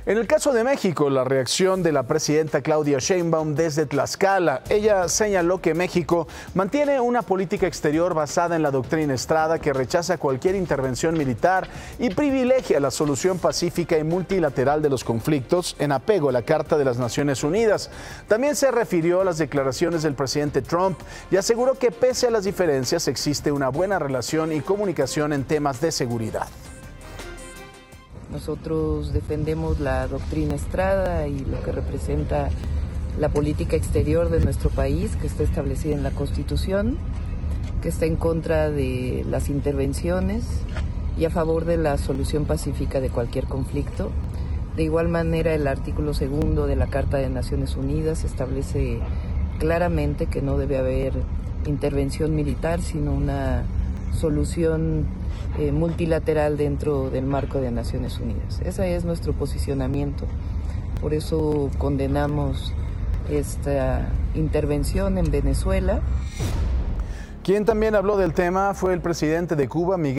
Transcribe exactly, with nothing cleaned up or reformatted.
En el caso de México, la reacción de la presidenta Claudia Sheinbaum desde Tlaxcala. Ella señaló que México mantiene una política exterior basada en la doctrina Estrada que rechaza cualquier intervención militar y privilegia la solución pacífica y multilateral de los conflictos en apego a la Carta de las Naciones Unidas. También se refirió a las declaraciones del presidente Trump y aseguró que pese a las diferencias existe una buena relación y comunicación en temas de seguridad. Nosotros defendemos la doctrina Estrada y lo que representa la política exterior de nuestro país, que está establecida en la Constitución, que está en contra de las intervenciones y a favor de la solución pacífica de cualquier conflicto. De igual manera, el artículo segundo de la Carta de Naciones Unidas establece claramente que no debe haber intervención militar, sino una solución eh, multilateral dentro del marco de Naciones Unidas. Ese es nuestro posicionamiento. Por eso condenamos esta intervención en Venezuela. Quien también habló del tema fue el presidente de Cuba, Miguel